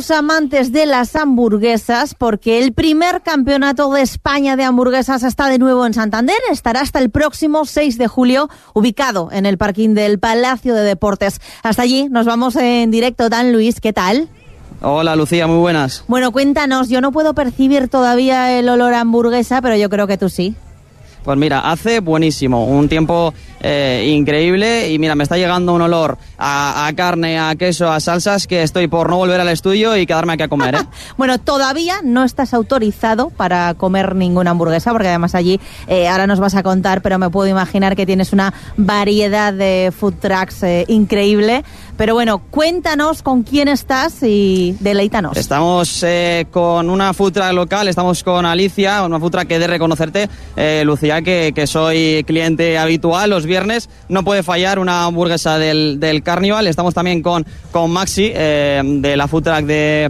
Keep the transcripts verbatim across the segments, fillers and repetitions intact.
los amantes de las hamburguesas, porque el primer campeonato de España de hamburguesas está de nuevo en Santander. Estará hasta el próximo seis de julio, ubicado en el parking del Palacio de Deportes. Hasta allí nos vamos en directo. Dan Luis, ¿qué tal? Hola Lucía, muy buenas. Bueno, cuéntanos, yo no puedo percibir todavía el olor a hamburguesa, pero yo creo que tú sí. Pues mira, hace buenísimo, un tiempo eh, increíble y mira, me está llegando un olor a, a carne, a queso, a salsas que estoy por no volver al estudio y quedarme aquí a comer, ¿eh? Bueno, todavía no estás autorizado para comer ninguna hamburguesa, porque además allí, eh, ahora nos vas a contar, pero me puedo imaginar que tienes una variedad de food trucks eh, increíble. Pero bueno, cuéntanos con quién estás y deleítanos. Estamos eh, con una food truck local, estamos con Alicia, una food truck que he de reconocerte, eh, Lucía, que, que soy cliente habitual los viernes, no puede fallar una hamburguesa del, del Carnival. Estamos también con, con Maxi, eh, de la food truck de...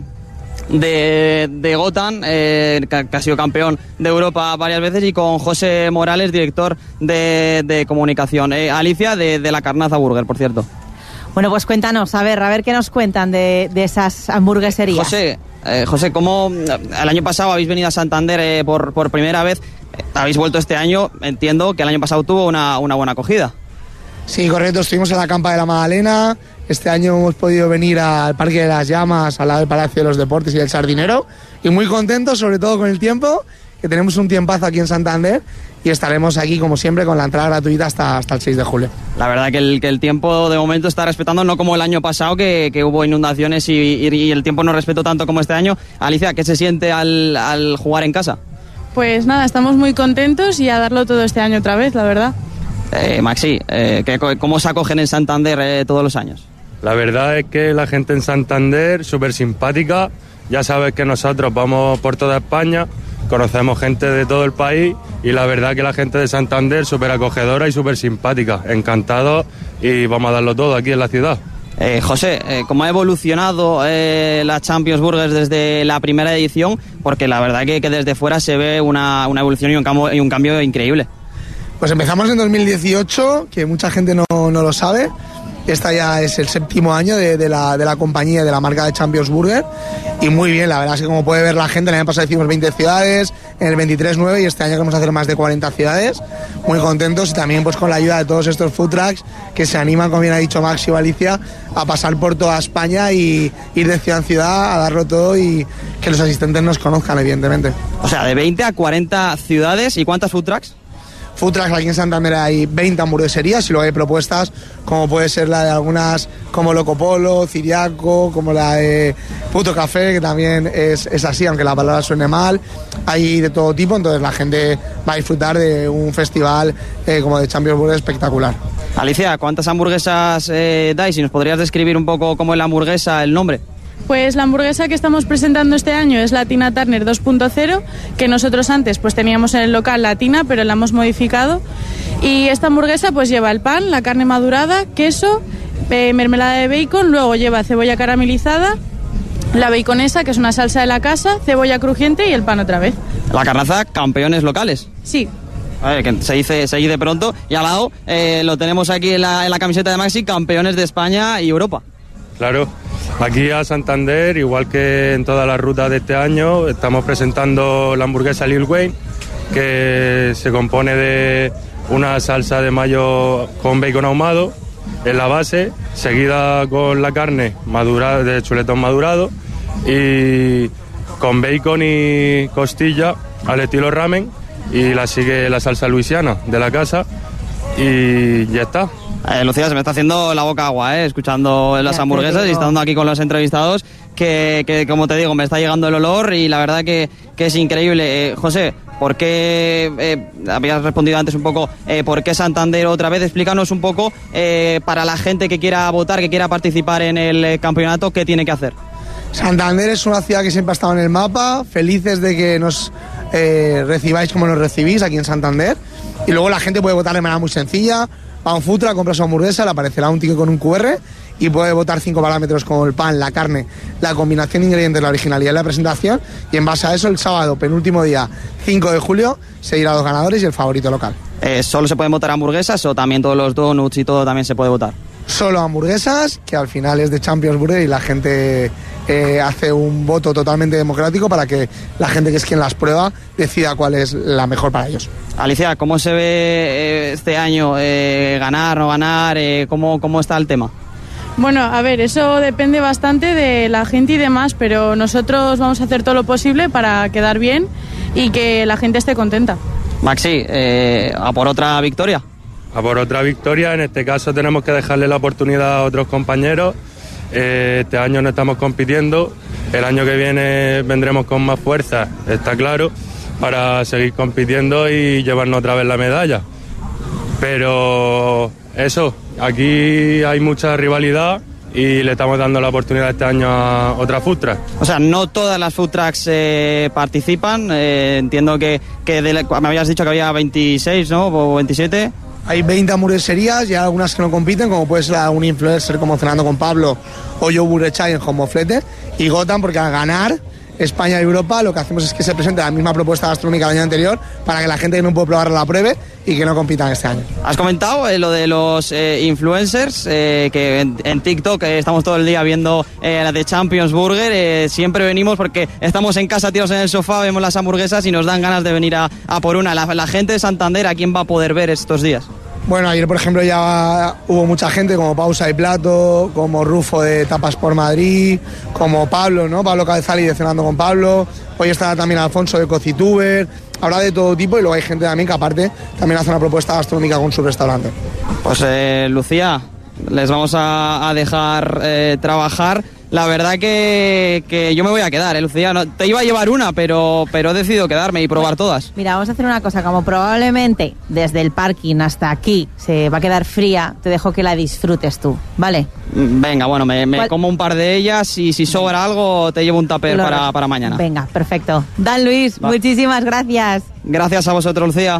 de, de Gotan, eh, que, que ha sido campeón de Europa varias veces, y con José Morales, director de, de comunicación. Eh, Alicia, de, de la Carnaza Burger, por cierto. Bueno, pues cuéntanos, a ver, a ver qué nos cuentan de, de esas hamburgueserías. José, eh, José, ¿cómo el año pasado habéis venido a Santander eh, por, por primera vez? Eh, habéis vuelto este año, entiendo que el año pasado tuvo una, una buena acogida. Sí, correcto, estuvimos en la Campa de la Magdalena. Este año hemos podido venir al Parque de las Llamas, al lado del Palacio de los Deportes y del Sardinero, y muy contentos, sobre todo con el tiempo, que tenemos un tiempazo aquí en Santander, y estaremos aquí, como siempre, con la entrada gratuita hasta, hasta el seis de julio. La verdad que el, que el tiempo de momento está respetando, no como el año pasado, que, que hubo inundaciones y, y, y el tiempo no respetó tanto como este año. Alicia, ¿qué se siente al, al jugar en casa? Pues nada, estamos muy contentos y a darlo todo este año otra vez, la verdad. Eh, Maxi, eh, ¿cómo se acogen en Santander eh, todos los años? La verdad es que la gente en Santander, súper simpática. Ya sabes que nosotros vamos por toda España, conocemos gente de todo el país, y la verdad que la gente de Santander súper acogedora y súper simpática. Encantados, y vamos a darlo todo aquí en la ciudad. Eh, José, eh, ¿cómo ha evolucionado eh, la Champions Burgers desde la primera edición? Porque la verdad que, que desde fuera se ve una, una evolución y un, cambio, y un cambio increíble. Pues empezamos en dos mil dieciocho, que mucha gente no, no lo sabe. Esta ya es el séptimo año de, de, la, de la compañía, de la marca de Champions Burger, y muy bien, la verdad es que como puede ver la gente, el año pasado hicimos veinte ciudades, en el veintitrés nueve, y este año queremos hacer más de cuarenta ciudades, muy contentos, y también pues con la ayuda de todos estos food trucks que se animan, como bien ha dicho Maxi o Alicia, a pasar por toda España y ir de ciudad en ciudad a darlo todo, y que los asistentes nos conozcan, evidentemente. O sea, de veinte a cuarenta ciudades. ¿Y cuántas food trucks? Food trucks, aquí en Santander hay veinte hamburgueserías, y luego hay propuestas como puede ser la de algunas como Loco Polo, Ciriaco, como la de Puto Café, que también es, es así, aunque la palabra suene mal. Hay de todo tipo, entonces la gente va a disfrutar de un festival eh, como de Champions Burger espectacular. Alicia, ¿cuántas hamburguesas eh, dais? ¿Y nos podrías describir un poco cómo es la hamburguesa, el nombre? Pues la hamburguesa que estamos presentando este año es la Tina Turner dos punto cero, que nosotros antes pues teníamos en el local la Tina, pero la hemos modificado. Y esta hamburguesa pues lleva el pan, la carne madurada, queso, eh, mermelada de bacon, luego lleva cebolla caramelizada, la baconesa, que es una salsa de la casa, cebolla crujiente y el pan otra vez. La Carnaza, campeones locales. Sí. A ver, que se dice, se dice pronto. Y al lado eh, lo tenemos aquí en la, en la camiseta de Maxi, campeones de España y Europa. Claro. Aquí a Santander, igual que en todas las rutas de este año, estamos presentando la hamburguesa Lil Wayne, que se compone de una salsa de mayo con bacon ahumado en la base, seguida con la carne madurada, de chuletón madurado, y con bacon y costilla al estilo ramen, y la sigue la salsa luisiana de la casa, y ya está. Eh, Lucía, se me está haciendo la boca agua, eh, escuchando las hamburguesas y estando aquí con los entrevistados, que, que como te digo, me está llegando el olor y la verdad que, que es increíble. Eh, José, ¿por qué, eh, habías respondido antes un poco, eh, por qué Santander otra vez? Explícanos un poco, eh, para la gente que quiera votar, que quiera participar en el eh, campeonato, ¿qué tiene que hacer? Santander es una ciudad que siempre ha estado en el mapa, felices de que nos eh, recibáis como nos recibís aquí en Santander, y luego la gente puede votar de manera muy sencilla. Va a un food truck, compra su hamburguesa, le aparecerá un ticket con un cu erre y puede votar cinco parámetros como el pan, la carne, la combinación de ingredientes, la originalidad y la presentación, y en base a eso el sábado, penúltimo día, cinco de julio, se irá a los ganadores y el favorito local. Eh, ¿Solo se pueden votar hamburguesas o también todos los donuts y todo también se puede votar? Solo hamburguesas, que al final es de Champions Burger y la gente eh, hace un voto totalmente democrático para que la gente que es quien las prueba decida cuál es la mejor para ellos. Alicia, ¿cómo se ve eh, este año? Eh, ¿Ganar, no ganar? Eh, ¿cómo, ¿Cómo está el tema? Bueno, a ver, eso depende bastante de la gente y demás, pero nosotros vamos a hacer todo lo posible para quedar bien y que la gente esté contenta. Maxi, eh, ¿a por otra victoria? A por otra victoria, en este caso tenemos que dejarle la oportunidad a otros compañeros. Eh, este año no estamos compitiendo, el año que viene vendremos con más fuerza, está claro, para seguir compitiendo y llevarnos otra vez la medalla. Pero eso, aquí hay mucha rivalidad y le estamos dando la oportunidad este año a otra food truck. O sea, no todas las food trucks eh, participan, eh, entiendo que, que de la, me habías dicho que había veintiséis, ¿no? O veintisiete. Hay veinte hamburgueserías y hay algunas que no compiten, como puede ser un influencer como Cenando con Pablo o Joe Burrechai en Home Flete, y Gotham porque al ganar España y Europa lo que hacemos es que se presente la misma propuesta gastronómica del año anterior para que la gente que no puede probarla la pruebe y que no compitan este año. Has comentado eh, lo de los eh, influencers, eh, que en, en TikTok eh, estamos todo el día viendo eh, la de Champions Burger, eh, siempre venimos porque estamos en casa tirados en el sofá, vemos las hamburguesas y nos dan ganas de venir a, a por una. La, la gente de Santander, ¿a quién va a poder ver estos días? Bueno, ayer por ejemplo ya hubo mucha gente como Pausa y Plato, como Rufo de Tapas por Madrid, como Pablo, ¿no? Pablo Cabezali de Cenando con Pablo, hoy estará también Alfonso de Cocituber, habrá de todo tipo y luego hay gente también que aparte también hace una propuesta gastronómica con su restaurante. Pues eh, Lucía, les vamos a, a dejar eh, trabajar. La verdad que, que yo me voy a quedar, ¿eh, Lucía? No, te iba a llevar una, pero, pero he decidido quedarme y probar todas. Mira, vamos a hacer una cosa, como probablemente desde el parking hasta aquí se va a quedar fría, te dejo que la disfrutes tú, ¿vale? Venga, bueno, me, me como un par de ellas y si sobra algo te llevo un tupper para, para mañana. Venga, perfecto. Dan Luis, va. Muchísimas gracias. Gracias a vosotros, Lucía.